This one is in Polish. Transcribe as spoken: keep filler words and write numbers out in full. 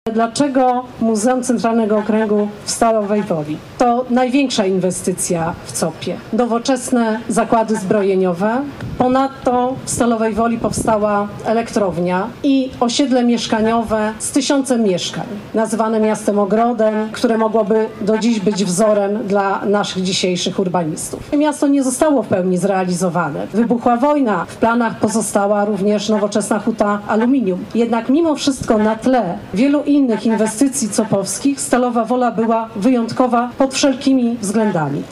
Dlaczego Muzeum Centralnego Okręgu w Stalowej Woli? To największa inwestycja w C O P-ie. Nowoczesne zakłady zbrojeniowe. Ponadto w Stalowej Woli powstała elektrownia i osiedle mieszkaniowe z tysiącem mieszkań, nazywane miastem ogrodem, które mogłoby do dziś być wzorem dla naszych dzisiejszych urbanistów. Miasto nie zostało w pełni zrealizowane. Wybuchła wojna, w planach pozostała również nowoczesna huta aluminium. Jednak mimo wszystko na tle wielu innych inwestycji copowskich Stalowa Wola była wyjątkowa pod wszelkimi względami.